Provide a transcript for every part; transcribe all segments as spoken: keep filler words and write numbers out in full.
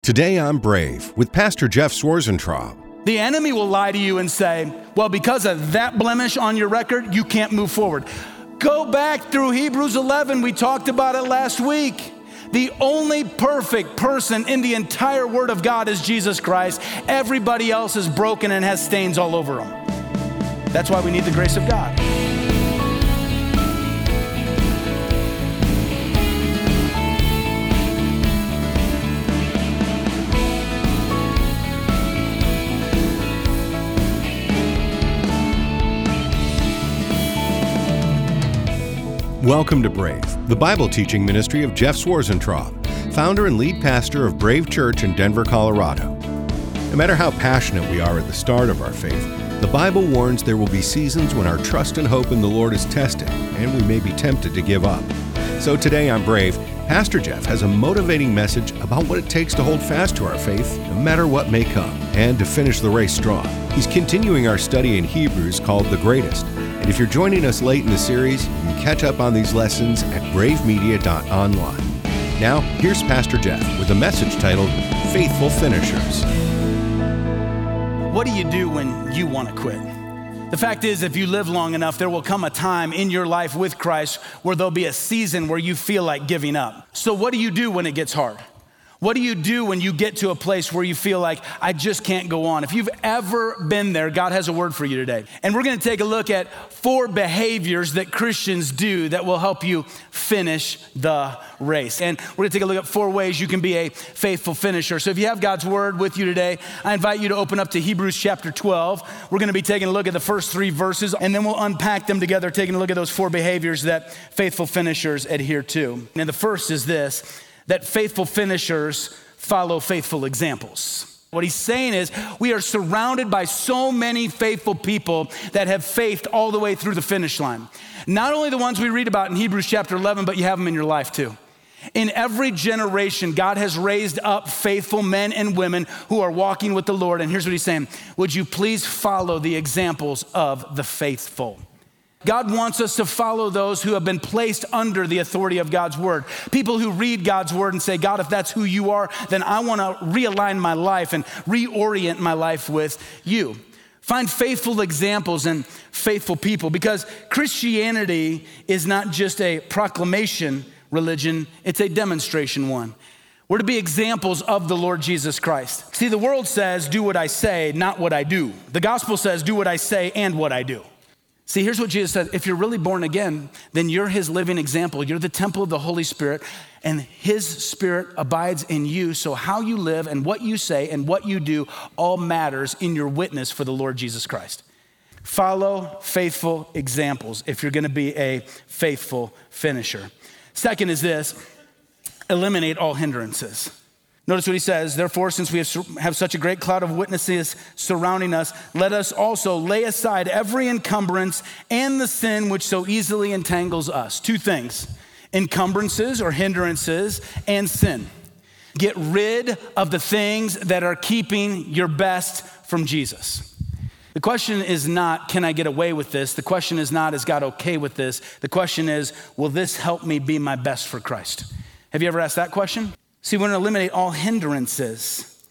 Today I'm Brave with Pastor Jeff Swarzentraub. The enemy will lie to you and say, well, because of that blemish on your record, you can't move forward. Go back through Hebrews eleven. We talked about it last week. The only perfect person in the entire Word of God is Jesus Christ. Everybody else is broken and has stains all over them. That's why we need the grace of God. Welcome to Brave, the Bible teaching ministry of Jeff Swarzentraub, founder and lead pastor of Brave Church in Denver, Colorado. No matter how passionate we are at the start of our faith, the Bible warns there will be seasons when our trust and hope in the Lord is tested, and we may be tempted to give up. So today on Brave, Pastor Jeff has a motivating message about what it takes to hold fast to our faith, no matter what may come, and to finish the race strong. He's continuing our study in Hebrews called The Greatest. And if you're joining us late in the series, you can catch up on these lessons at brave media dot online. Now, here's Pastor Jeff with a message titled, Faithful Finishers. What do you do when you want to quit? The fact is, if you live long enough, there will come a time in your life with Christ where there'll be a season where you feel like giving up. So what do you do when it gets hard? What do you do when you get to a place where you feel like, I just can't go on? If you've ever been there, God has a word for you today. And we're gonna take a look at four behaviors that Christians do that will help you finish the race. And we're gonna take a look at four ways you can be a faithful finisher. So if you have God's word with you today, I invite you to open up to Hebrews chapter twelve. We're gonna be taking a look at the first three verses, and then we'll unpack them together, taking a look at those four behaviors that faithful finishers adhere to. And the first is this, that faithful finishers follow faithful examples. What he's saying is we are surrounded by so many faithful people that have faith all the way through the finish line. Not only the ones we read about in Hebrews chapter eleven, but you have them in your life too. In every generation, God has raised up faithful men and women who are walking with the Lord. And here's what he's saying. Would you please follow the examples of the faithful? God wants us to follow those who have been placed under the authority of God's word. People who read God's word and say, God, if that's who you are, then I want to realign my life and reorient my life with you. Find faithful examples and faithful people, because Christianity is not just a proclamation religion, it's a demonstration one. We're to be examples of the Lord Jesus Christ. See, the world says, do what I say, not what I do. The gospel says, do what I say and what I do. See, here's what Jesus said. If you're really born again, then you're his living example. You're the temple of the Holy Spirit, and his spirit abides in you. So how you live and what you say and what you do all matters in your witness for the Lord Jesus Christ. Follow faithful examples if you're gonna be a faithful finisher. Second is this, eliminate all hindrances. Notice what he says, therefore, since we have such a great cloud of witnesses surrounding us, let us also lay aside every encumbrance and the sin which so easily entangles us. Two things, encumbrances or hindrances and sin. Get rid of the things that are keeping your best from Jesus. The question is not, can I get away with this? The question is not, is God okay with this? The question is, will this help me be my best for Christ? Have you ever asked that question? See, we want to eliminate all hindrances.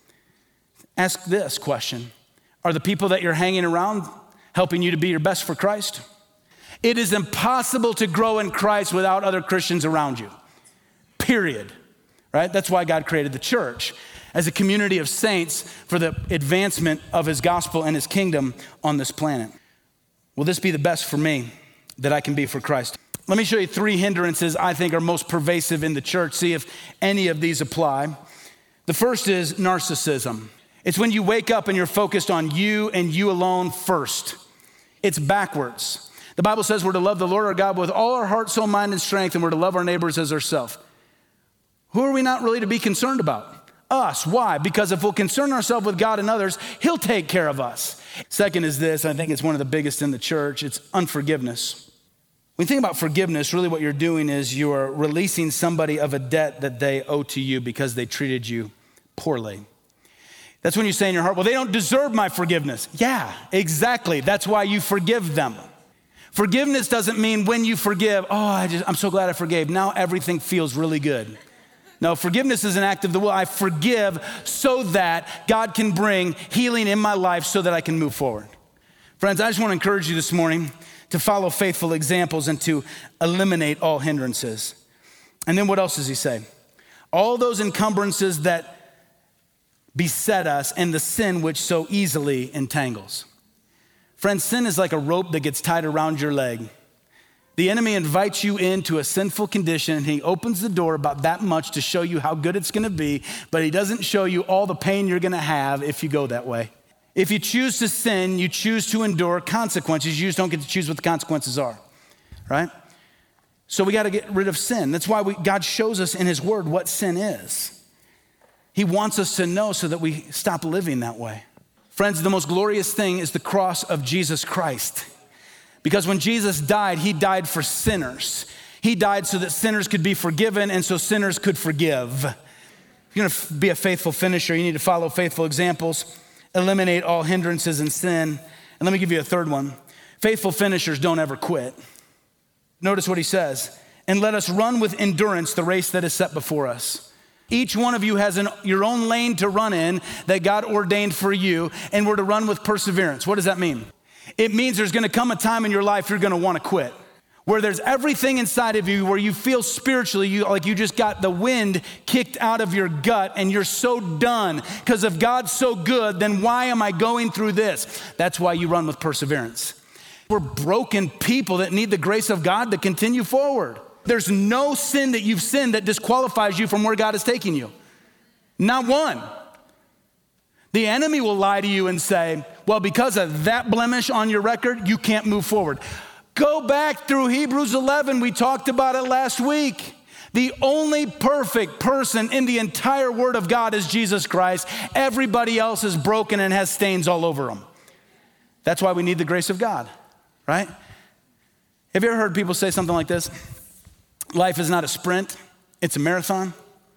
Ask this question. Are the people that you're hanging around helping you to be your best for Christ? It is impossible to grow in Christ without other Christians around you, period, right? That's why God created the church as a community of saints for the advancement of his gospel and his kingdom on this planet. Will this be the best for me that I can be for Christ? Let me show you three hindrances I think are most pervasive in the church. See if any of these apply. The first is narcissism. It's when you wake up and you're focused on you and you alone first. It's backwards. The Bible says we're to love the Lord our God with all our heart, soul, mind, and strength, and we're to love our neighbors as ourselves. Who are we not really to be concerned about? Us. Why? Because if we'll concern ourselves with God and others, he'll take care of us. Second is this, I think it's one of the biggest in the church, it's unforgiveness. When you think about forgiveness, really what you're doing is you are releasing somebody of a debt that they owe to you because they treated you poorly. That's when you say in your heart, well, they don't deserve my forgiveness. Yeah, exactly. That's why you forgive them. Forgiveness doesn't mean when you forgive, oh, I just, I'm so glad I forgave. Now everything feels really good. No, forgiveness is an act of the will. I forgive so that God can bring healing in my life so that I can move forward. Friends, I just want to encourage you this morning to follow faithful examples and to eliminate all hindrances. And then what else does he say? All those encumbrances that beset us and the sin which so easily entangles. Friends, sin is like a rope that gets tied around your leg. The enemy invites you into a sinful condition and he opens the door about that much to show you how good it's gonna be, but he doesn't show you all the pain you're gonna have if you go that way. If you choose to sin, you choose to endure consequences. You just don't get to choose what the consequences are, right? So we gotta get rid of sin. That's why we, God shows us in his word what sin is. He wants us to know so that we stop living that way. Friends, the most glorious thing is the cross of Jesus Christ. Because when Jesus died, he died for sinners. He died so that sinners could be forgiven and so sinners could forgive. If you're gonna be a faithful finisher, you need to follow faithful examples, eliminate all hindrances and sin. And let me give you a third one. Faithful finishers don't ever quit. Notice what he says. And let us run with endurance the race that is set before us. Each one of you has an, your own lane to run in that God ordained for you, and we're to run with perseverance. What does that mean? It means there's gonna come a time in your life you're gonna wanna quit, where there's everything inside of you where you feel spiritually you, like you just got the wind kicked out of your gut and you're so done. Because if God's so good, then why am I going through this? That's why you run with perseverance. We're broken people that need the grace of God to continue forward. There's no sin that you've sinned that disqualifies you from where God is taking you. Not one. The enemy will lie to you and say, well, because of that blemish on your record, you can't move forward. Go back through Hebrews eleven. We talked about it last week. The only perfect person in the entire Word of God is Jesus Christ. Everybody else is broken and has stains all over them. That's why we need the grace of God, right? Have you ever heard people say something like this? Life is not a sprint, it's a marathon.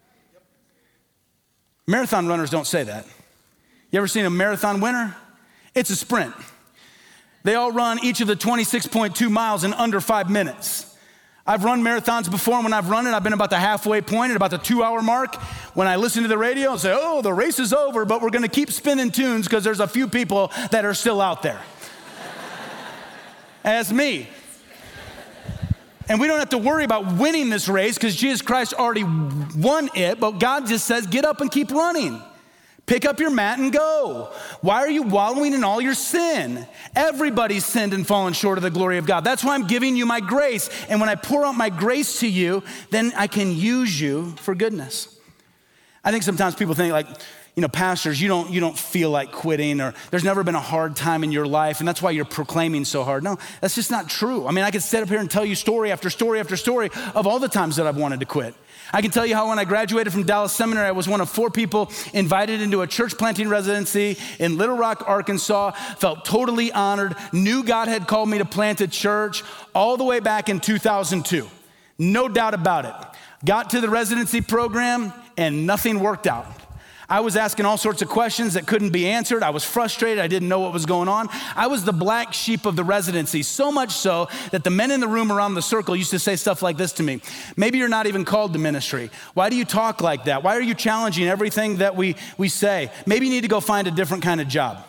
Marathon runners don't say that. You ever seen a marathon winner? It's a sprint. They all run each of the twenty-six point two miles in under five minutes. I've run marathons before, and when I've run it, I've been about the halfway point at about the two hour mark. When I listen to the radio and say, oh, the race is over, but we're gonna keep spinning tunes because there's a few people that are still out there. As me. And we don't have to worry about winning this race because Jesus Christ already won it, but God just says, get up and keep running. Pick up your mat and go. Why are you wallowing in all your sin? Everybody's sinned and fallen short of the glory of God. That's why I'm giving you my grace. And when I pour out my grace to you, then I can use you for goodness. I think sometimes people think like, you know, pastors, you don't, you don't feel like quitting, or there's never been a hard time in your life, and that's why you're proclaiming so hard. No, that's just not true. I mean, I could sit up here and tell you story after story after story of all the times that I've wanted to quit. I can tell you how when I graduated from Dallas Seminary, I was one of four people invited into a church planting residency in Little Rock, Arkansas, felt totally honored, knew God had called me to plant a church all the way back in two thousand two. No doubt about it. Got to the residency program and nothing worked out. I was asking all sorts of questions that couldn't be answered. I was frustrated. I didn't know what was going on. I was the black sheep of the residency, so much so that the men in the room around the circle used to say stuff like this to me. Maybe you're not even called to ministry. Why do you talk like that? Why are you challenging everything that we, we say? Maybe you need to go find a different kind of job.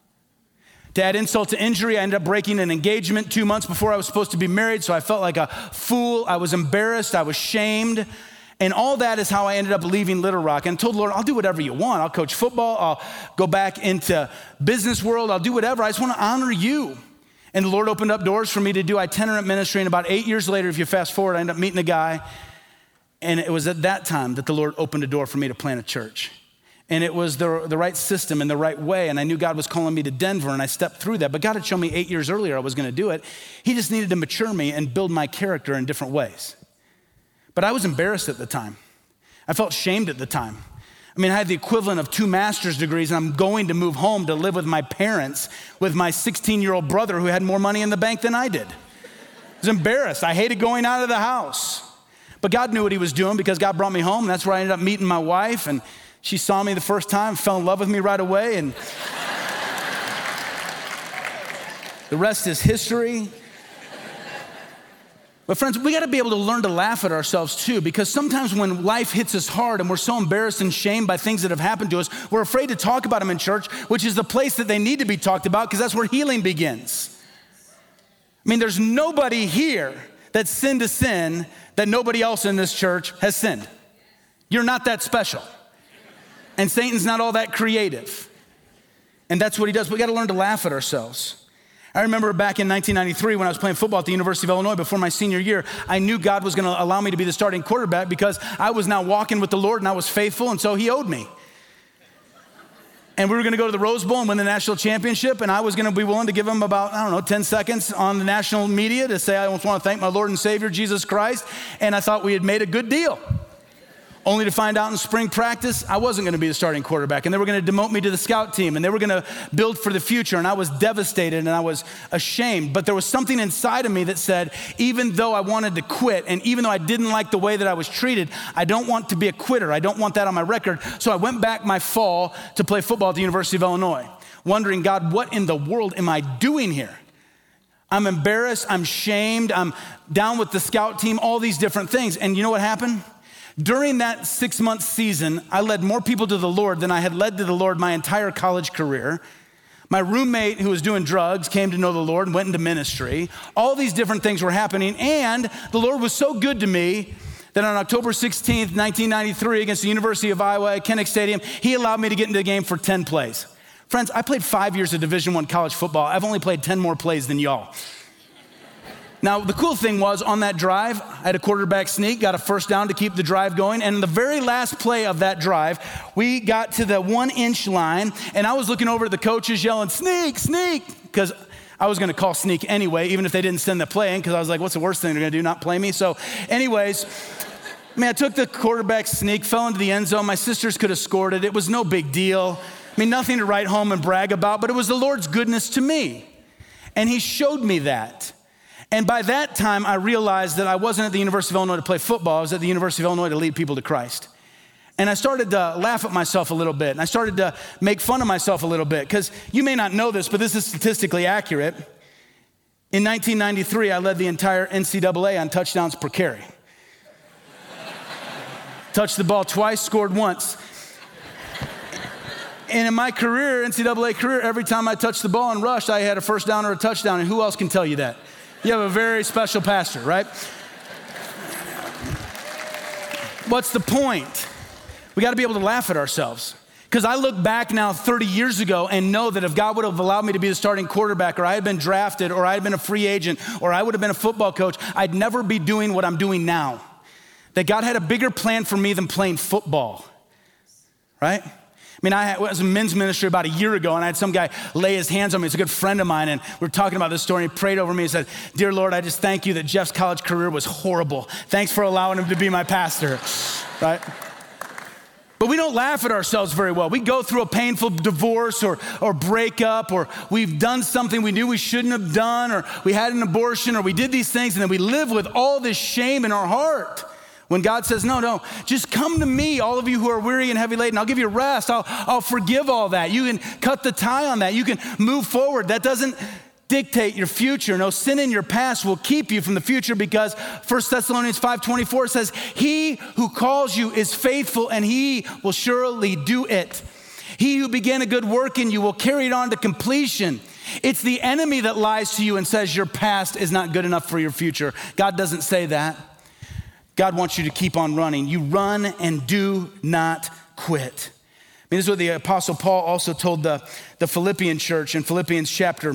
To add insult to injury, I ended up breaking an engagement two months before I was supposed to be married, so I felt like a fool. I was embarrassed. I was shamed. And all that is how I ended up leaving Little Rock. And I told the Lord, I'll do whatever you want. I'll coach football. I'll go back into business world. I'll do whatever. I just want to honor you. And the Lord opened up doors for me to do itinerant ministry. And about eight years later, if you fast forward, I ended up meeting a guy. And it was at that time that the Lord opened a door for me to plant a church. And it was the, the right system and the right way. And I knew God was calling me to Denver, and I stepped through that. But God had shown me eight years earlier I was going to do it. He just needed to mature me and build my character in different ways. But I was embarrassed at the time. I felt shamed at the time. I mean, I had the equivalent of two master's degrees, and I'm going to move home to live with my parents, with my sixteen-year-old brother who had more money in the bank than I did. I was embarrassed. I hated going out of the house. But God knew what he was doing because God brought me home, and that's where I ended up meeting my wife, and she saw me the first time, fell in love with me right away, and the rest is history. But friends, we gotta be able to learn to laugh at ourselves too, because sometimes when life hits us hard and we're so embarrassed and shamed by things that have happened to us, we're afraid to talk about them in church, which is the place that they need to be talked about, because that's where healing begins. I mean, there's nobody here that sinned a sin that nobody else in this church has sinned. You're not that special. And Satan's not all that creative. And that's what he does. We gotta learn to laugh at ourselves. I remember back in nineteen ninety-three when I was playing football at the University of Illinois before my senior year, I knew God was gonna allow me to be the starting quarterback because I was now walking with the Lord and I was faithful, and so he owed me. And we were gonna go to the Rose Bowl and win the national championship, and I was gonna be willing to give him about, I don't know, ten seconds on the national media to say, I just wanna thank my Lord and Savior, Jesus Christ, and I thought we had made a good deal. Only to find out in spring practice, I wasn't gonna be the starting quarterback, and they were gonna demote me to the scout team, and they were gonna build for the future, and I was devastated, and I was ashamed. But there was something inside of me that said, even though I wanted to quit, and even though I didn't like the way that I was treated, I don't want to be a quitter. I don't want that on my record. So I went back my fall to play football at the University of Illinois, wondering, God, what in the world am I doing here? I'm embarrassed, I'm shamed, I'm down with the scout team, all these different things. And you know what happened? During that six-month season, I led more people to the Lord than I had led to the Lord my entire college career. My roommate who was doing drugs came to know the Lord and went into ministry. All these different things were happening, and the Lord was so good to me that on October sixteenth, nineteen ninety-three, against the University of Iowa at Kinnick Stadium, he allowed me to get into the game for ten plays. Friends, I played five years of Division I college football. I've only played ten more plays than y'all. Now, the cool thing was on that drive, I had a quarterback sneak, got a first down to keep the drive going. And the very last play of that drive, we got to the one inch line, and I was looking over at the coaches yelling, sneak, sneak, because I was gonna call sneak anyway, even if they didn't send the play in, because I was like, what's the worst thing they're gonna do, not play me? So anyways, I mean, I took the quarterback sneak, fell into the end zone. My sisters could have scored it. It was no big deal. I mean, nothing to write home and brag about, but it was the Lord's goodness to me. And he showed me that. And by that time, I realized that I wasn't at the University of Illinois to play football. I was at the University of Illinois to lead people to Christ. And I started to laugh at myself a little bit. And I started to make fun of myself a little bit. Because you may not know this, but this is statistically accurate. In nineteen ninety-three, I led the entire N C double A on touchdowns per carry. Touched the ball twice, scored once. And in my career, N C double A career, every time I touched the ball and rushed, I had a first down or a touchdown. And who else can tell you that? You have a very special pastor, right? What's the point? We got to be able to laugh at ourselves. Because I look back now thirty years ago and know that if God would have allowed me to be the starting quarterback, or I had been drafted, or I had been a free agent, or I would have been a football coach, I'd never be doing what I'm doing now. That God had a bigger plan for me than playing football, right? I mean, I was in men's ministry about a year ago, and I had some guy lay his hands on me. It's a good friend of mine, and we were talking about this story, and he prayed over me and said, dear Lord, I just thank you that Jeff's college career was horrible. Thanks for allowing him to be my pastor, right? But we don't laugh at ourselves very well. We go through a painful divorce or, or breakup, or we've done something we knew we shouldn't have done, or we had an abortion, or we did these things, and then we live with all this shame in our heart. When God says, no, no, just come to me, all of you who are weary and heavy laden. I'll give you rest. I'll, I'll forgive all that. You can cut the tie on that. You can move forward. That doesn't dictate your future. No sin in your past will keep you from the future, because First Thessalonians five twenty-four says, he who calls you is faithful, and he will surely do it. He who began a good work in you will carry it on to completion. It's the enemy that lies to you and says your past is not good enough for your future. God doesn't say that. God wants you to keep on running. You run and do not quit. I mean, this is what the Apostle Paul also told the, the Philippian church in Philippians chapter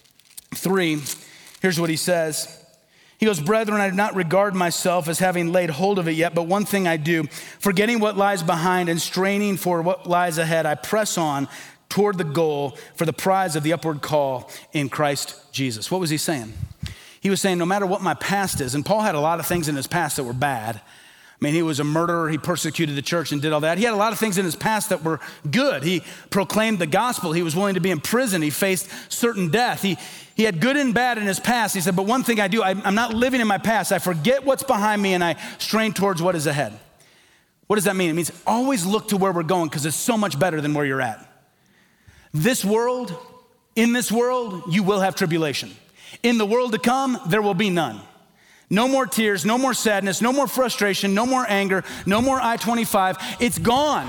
three. Here's what he says. He goes, brethren, I do not regard myself as having laid hold of it yet, but one thing I do, forgetting what lies behind and straining for what lies ahead, I press on toward the goal for the prize of the upward call in Christ Jesus. What was he saying? He was saying, no matter what my past is, and Paul had a lot of things in his past that were bad. I mean, he was a murderer, he persecuted the church and did all that. He had a lot of things in his past that were good. He proclaimed the gospel. He was willing to be in prison. He faced certain death. He, he had good and bad in his past. He said, but one thing I do, I, I'm not living in my past. I forget what's behind me and I strain towards what is ahead. What does that mean? It means always look to where we're going, because it's so much better than where you're at. This world, in this world, you will have tribulation. In the world to come, there will be none. No more tears, no more sadness, no more frustration, no more anger, no more I twenty-five. It's gone.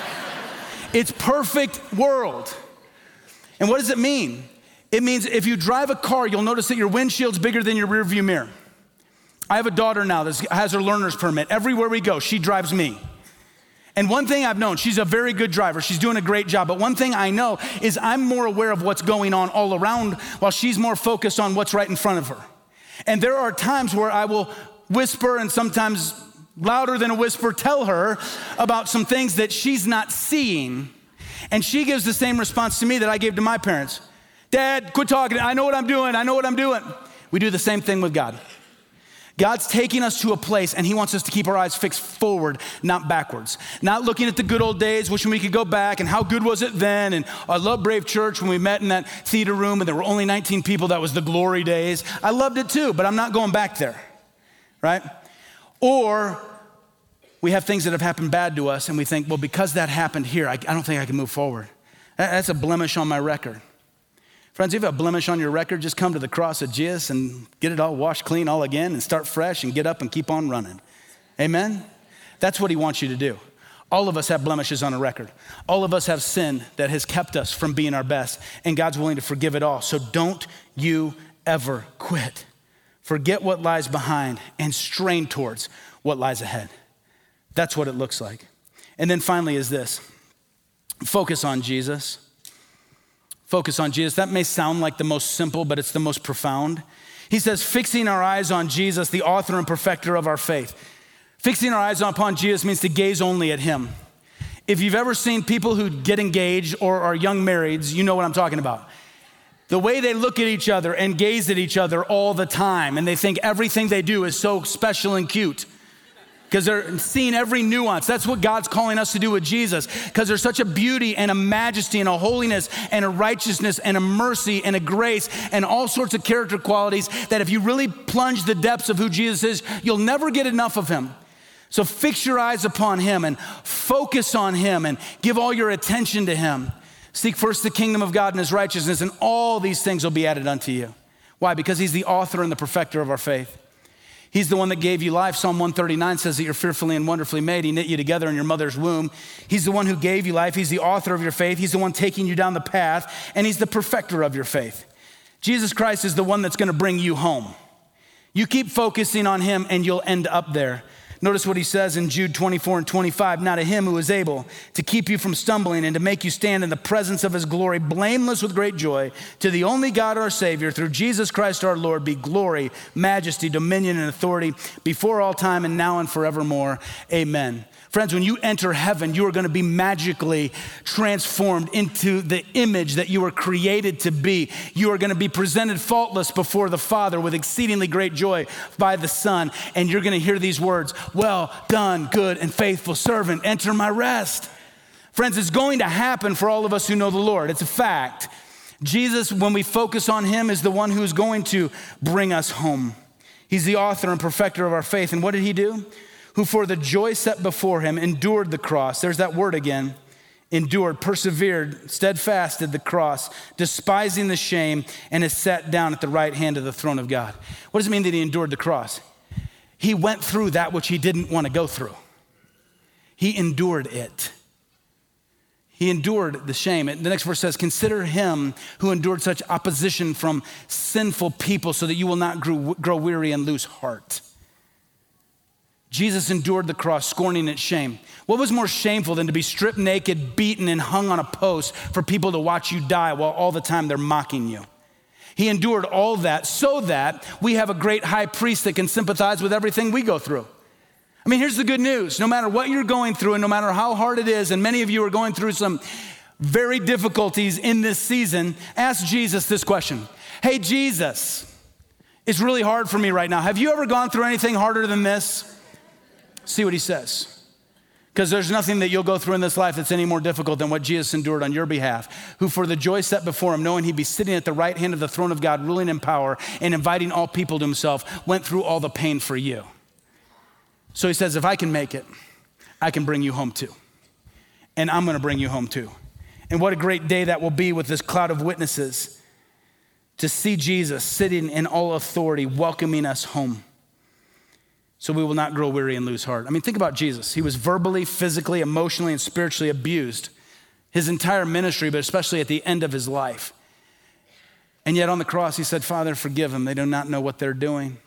It's perfect world. And what does it mean? It means if you drive a car, you'll notice that your windshield's bigger than your rearview mirror. I have a daughter now that has her learner's permit. Everywhere we go, she drives me. And one thing I've known, she's a very good driver. She's doing a great job. But one thing I know is I'm more aware of what's going on all around while she's more focused on what's right in front of her. And there are times where I will whisper and sometimes louder than a whisper tell her about some things that she's not seeing. And she gives the same response to me that I gave to my parents. Dad, quit talking. I know what I'm doing. I know what I'm doing. We do the same thing with God. God's taking us to a place and he wants us to keep our eyes fixed forward, not backwards. Not looking at the good old days, wishing we could go back and how good was it then? And I love Brave Church when we met in that theater room and there were only nineteen people. That was the glory days. I loved it too, but I'm not going back there, right? Or we have things that have happened bad to us and we think, well, because that happened here, I, I don't think I can move forward. That, that's a blemish on my record. Friends, if you have a blemish on your record, just come to the cross of Jesus and get it all washed clean all again and start fresh and get up and keep on running. Amen? That's what he wants you to do. All of us have blemishes on a record. All of us have sin that has kept us from being our best, and God's willing to forgive it all. So don't you ever quit. Forget what lies behind and strain towards what lies ahead. That's what it looks like. And then finally is this. Focus on Jesus. Focus on Jesus. That may sound like the most simple, but it's the most profound. He says, fixing our eyes on Jesus, the author and perfecter of our faith. Fixing our eyes upon Jesus means to gaze only at him. If you've ever seen people who get engaged or are young marrieds, you know what I'm talking about. The way they look at each other and gaze at each other all the time, and they think everything they do is so special and cute. Because they're seeing every nuance. That's what God's calling us to do with Jesus. Because there's such a beauty and a majesty and a holiness and a righteousness and a mercy and a grace and all sorts of character qualities that if you really plunge the depths of who Jesus is, you'll never get enough of him. So fix your eyes upon him and focus on him and give all your attention to him. Seek first the kingdom of God and his righteousness, and all these things will be added unto you. Why? Because he's the author and the perfecter of our faith. He's the one that gave you life. Psalm one thirty-nine says that you're fearfully and wonderfully made. He knit you together in your mother's womb. He's the one who gave you life. He's the author of your faith. He's the one taking you down the path, and he's the perfecter of your faith. Jesus Christ is the one that's gonna bring you home. You keep focusing on him and you'll end up there. Notice what he says in Jude twenty-four and twenty-five, now to him who is able to keep you from stumbling and to make you stand in the presence of his glory, blameless with great joy, to the only God our Savior, through Jesus Christ our Lord, be glory, majesty, dominion, and authority before all time and now and forevermore. Amen. Friends, when you enter heaven, you are gonna be magically transformed into the image that you were created to be. You are gonna be presented faultless before the Father with exceedingly great joy by the Son. And you're gonna hear these words, well done, good and faithful servant, enter my rest. Friends, it's going to happen for all of us who know the Lord. It's a fact. Jesus, when we focus on him, is the one who's going to bring us home. He's the author and perfecter of our faith. And what did he do? Who for the joy set before him endured the cross. There's that word again. Endured, persevered, steadfasted the cross, despising the shame, and is sat down at the right hand of the throne of God. What does it mean that he endured the cross? He went through that which he didn't want to go through. He endured it. He endured the shame. The next verse says, consider him who endured such opposition from sinful people so that you will not grow, grow weary and lose heart. Jesus endured the cross, scorning its shame. What was more shameful than to be stripped naked, beaten, and hung on a post for people to watch you die while all the time they're mocking you? He endured all that so that we have a great high priest that can sympathize with everything we go through. I mean, here's the good news. No matter what you're going through and no matter how hard it is, and many of you are going through some very difficulties in this season, ask Jesus this question. Hey, Jesus, it's really hard for me right now. Have you ever gone through anything harder than this? See what he says. Because there's nothing that you'll go through in this life that's any more difficult than what Jesus endured on your behalf, who for the joy set before him, knowing he'd be sitting at the right hand of the throne of God, ruling in power and inviting all people to himself, went through all the pain for you. So he says, if I can make it, I can bring you home too. And I'm gonna bring you home too. And what a great day that will be with this cloud of witnesses to see Jesus sitting in all authority, welcoming us home. so we will not grow weary and lose heart. I mean, think about Jesus. He was verbally, physically, emotionally, and spiritually abused his entire ministry, but especially at the end of his life. And yet on the cross, he said, Father, forgive them. They do not know what they're doing.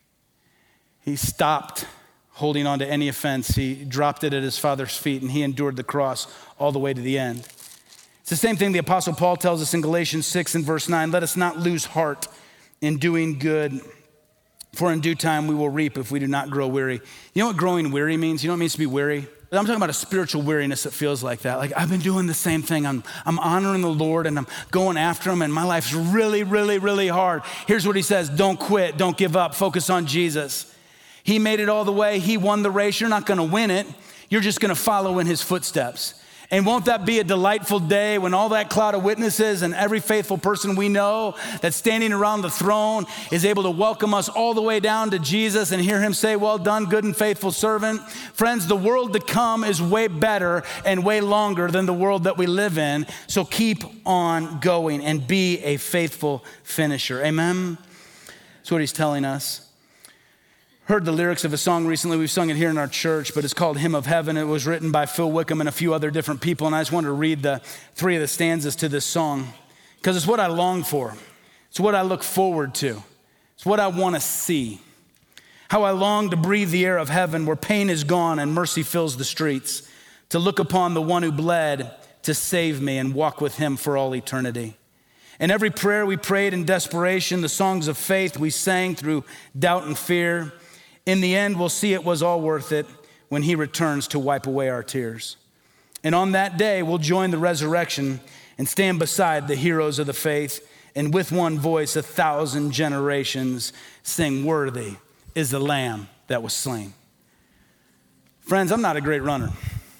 He stopped holding on to any offense. He dropped it at his Father's feet, and he endured the cross all the way to the end. It's the same thing the Apostle Paul tells us in Galatians six and verse nine. Let us not lose heart in doing good, for in due time we will reap if we do not grow weary. You know what growing weary means? You know what it means to be weary? I'm talking about a spiritual weariness that feels like that. Like I've been doing the same thing. I'm, I'm honoring the Lord and I'm going after him and my life's really, really, really hard. Here's what he says. Don't quit. Don't give up. Focus on Jesus. He made it all the way. He won the race. You're not going to win it. You're just going to follow in his footsteps. And won't that be a delightful day when all that cloud of witnesses and every faithful person we know that's standing around the throne is able to welcome us all the way down to Jesus and hear him say, well done, good and faithful servant. Friends, the world to come is way better and way longer than the world that we live in. So keep on going and be a faithful finisher. Amen? That's what he's telling us. Heard the lyrics of a song recently. We've sung it here in our church, but it's called Hymn of Heaven. It was written by Phil Wickham and a few other different people, and I just wanted to read the three of the stanzas to this song because it's what I long for. It's what I look forward to. It's what I want to see. How I long to breathe the air of heaven where pain is gone and mercy fills the streets, to look upon the one who bled to save me and walk with him for all eternity. And every prayer we prayed in desperation, the songs of faith we sang through doubt and fear, in the end, we'll see it was all worth it when he returns to wipe away our tears. And on that day, we'll join the resurrection and stand beside the heroes of the faith, and with one voice, a thousand generations sing, worthy is the Lamb that was slain. Friends, I'm not a great runner,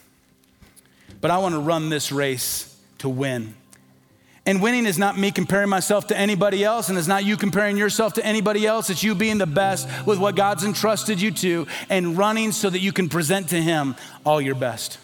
but I want to run this race to win. And winning is not me comparing myself to anybody else, and it's not you comparing yourself to anybody else. It's you being the best with what God's entrusted you to and running so that you can present to him all your best.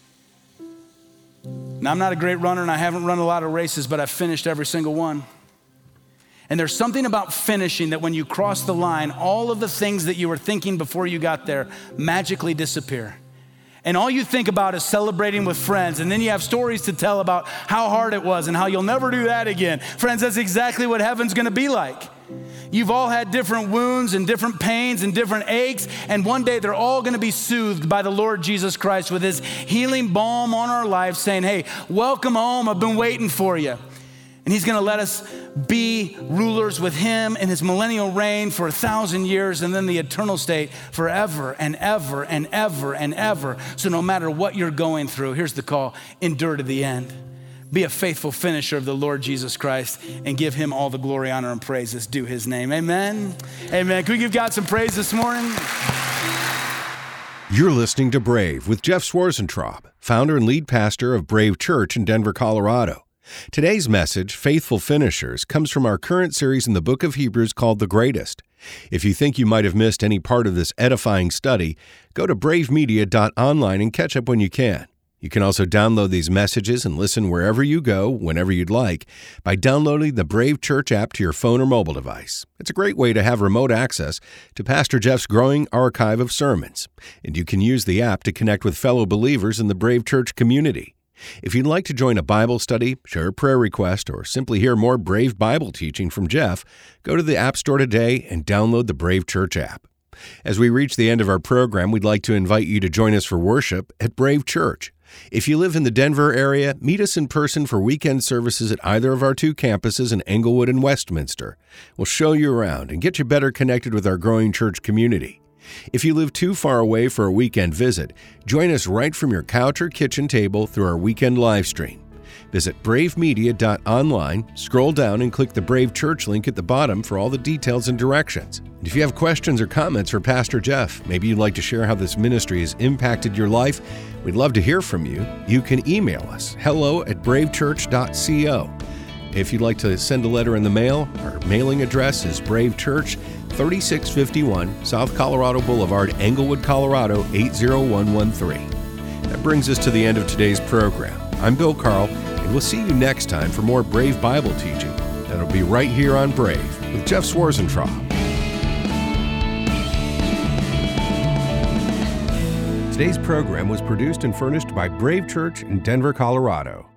Now, I'm not a great runner and I haven't run a lot of races, but I've finished every single one. And there's something about finishing that when you cross the line, all of the things that you were thinking before you got there magically disappear. And all you think about is celebrating with friends. And then you have stories to tell about how hard it was and how you'll never do that again. Friends, that's exactly what heaven's gonna be like. You've all had different wounds and different pains and different aches. And one day they're all gonna be soothed by the Lord Jesus Christ with his healing balm on our lives saying, hey, welcome home, I've been waiting for you. And he's gonna let us be rulers with him in his millennial reign for a thousand years and then the eternal state forever and ever and ever and ever. So no matter what you're going through, here's the call, endure to the end. Be a faithful finisher of the Lord Jesus Christ and give him all the glory, honor, and praise that's due his name. Amen. Amen. Can we give God some praise this morning? You're listening to Brave with Jeff Swarzentraub, founder and lead pastor of Brave Church in Denver, Colorado. Today's message, Faithful Finishers, comes from our current series in the book of Hebrews called The Greatest. If you think you might have missed any part of this edifying study, go to brave media dot online and catch up when you can. You can also download these messages and listen wherever you go, whenever you'd like, by downloading the Brave Church app to your phone or mobile device. It's a great way to have remote access to Pastor Jeff's growing archive of sermons, and you can use the app to connect with fellow believers in the Brave Church community. If you'd like to join a Bible study, share a prayer request, or simply hear more Brave Bible teaching from Jeff, go to the App Store today and download the Brave Church app. As we reach the end of our program, we'd like to invite you to join us for worship at Brave Church. If you live in the Denver area, meet us in person for weekend services at either of our two campuses in Englewood and Westminster. We'll show you around and get you better connected with our growing church community. If you live too far away for a weekend visit, join us right from your couch or kitchen table through our weekend live stream. Visit brave media dot online, scroll down and click the Brave Church link at the bottom for all the details and directions. And if you have questions or comments for Pastor Jeff, maybe you'd like to share how this ministry has impacted your life, we'd love to hear from you. You can email us, hello at brave church dot co. If you'd like to send a letter in the mail, our mailing address is Brave Church, thirty-six fifty-one South Colorado Boulevard, Englewood, Colorado, eight zero one one three. That brings us to the end of today's program. I'm Bill Carl, and we'll see you next time for more Brave Bible teaching. That'll be right here on Brave with Jeff Swarzentraub. Today's program was produced and furnished by Brave Church in Denver, Colorado.